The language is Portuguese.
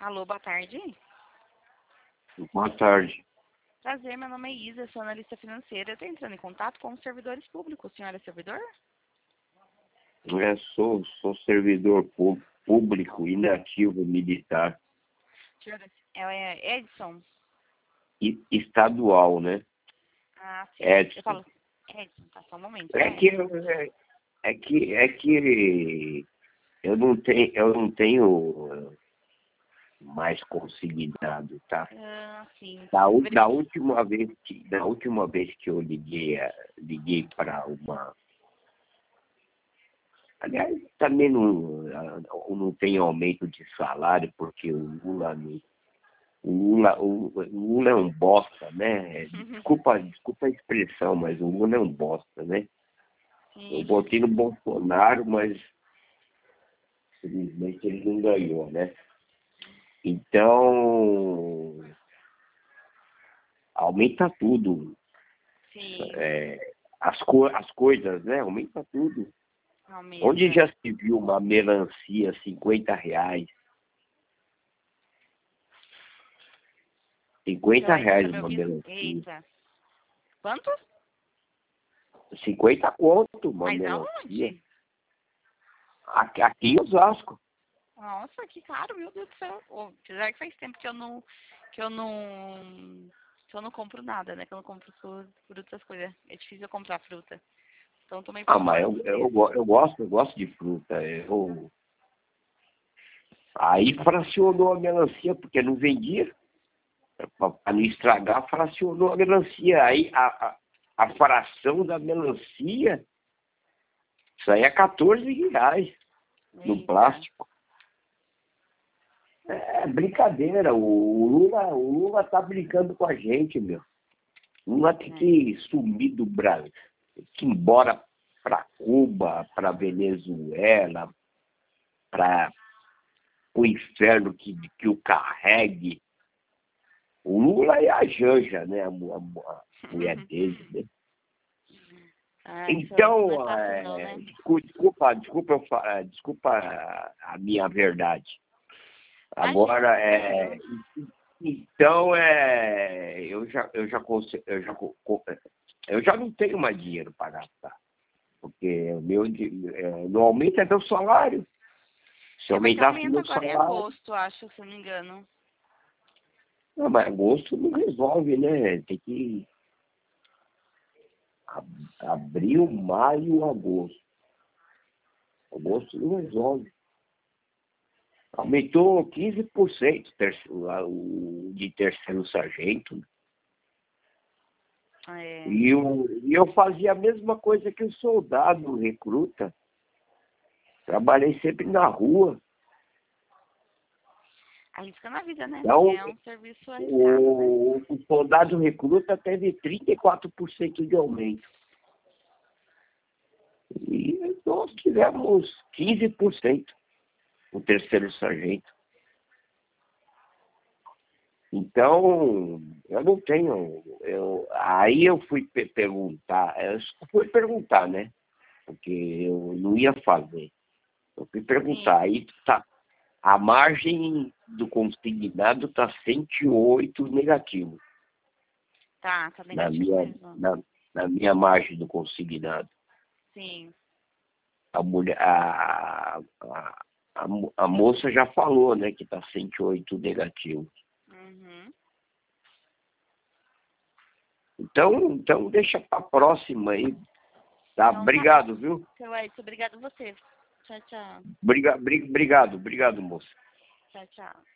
Alô, boa tarde. Boa tarde. Prazer, meu nome é Isa, sou analista financeira. Eu estou entrando em contato com os servidores públicos. O senhor é servidor? Eu sou servidor público inativo militar Senhor, é Edson? Estadual, né? Ah, sim. Edson. Eu falo Edson, tá só um momento. É que eu não tenho mais consignado, tá? Ah, sim. Da última vez que eu liguei para uma. Aliás, também não tem aumento de salário, porque o Lula é um bosta, né? Desculpa a expressão, mas o Lula é um bosta, né? Sim. Eu votei no Bolsonaro, mas infelizmente ele não ganhou, né? Então, aumenta tudo. Sim. As coisas, né? Aumenta tudo. Aumenta. Onde já se viu uma melancia R$50? R$50 uma melancia. Eita. Quanto? 50 conto uma Mas melancia. aonde? Aqui em Osasco. Nossa, que caro, meu Deus do céu. Apesar que faz tempo que eu não compro nada, né? Que eu não compro frutas, essas coisas. É difícil eu comprar fruta. Então tô meio por Mas fora dos preços. eu gosto de fruta. Aí fracionou a melancia, porque não vendia. Para não estragar, fracionou a melancia. Aí a fração da melancia, isso aí é R$14 no Eita. plástico. É brincadeira. O Lula tá brincando com a gente, meu. O Lula tem que sumir do Brasil. Tem que ir embora para Cuba, para Venezuela, para o inferno que o carregue. O Lula é a Janja, né? A mulher dele, né? Ah, Então, isso não é fácil não, né? desculpa a minha verdade. Imagina, Agora, tranquilo. então, eu já não tenho mais dinheiro para gastar. Porque normalmente é meu salário. Se Mas aumentasse aumenta meu agora em salário. agosto, acho, se eu não me engano. Não, mas agosto não resolve, né? Tem que abril, maio, agosto. Agosto não resolve. Aumentou 15% de terceiro sargento. É. E eu fazia a mesma coisa que o soldado recruta. Trabalhei sempre na rua. Arriscando a vida, né? Então, É um serviço arriscado, né? o soldado recruta teve 34% de aumento. E nós tivemos 15%, o terceiro sargento. Então, eu não tenho. Aí eu fui perguntar, né? Porque eu não ia fazer. Eu fui perguntar, Sim. aí tá, a margem do consignado está 108 negativo. Tá negativo mesmo. Na minha margem do consignado. Sim. A moça já falou, né, que está 108 negativo. Uhum. Então deixa para a próxima aí. Tá? Então, Obrigado, bom. viu? Seu Edson, obrigado a você. Tchau, tchau. Obrigado, moça. Tchau, tchau.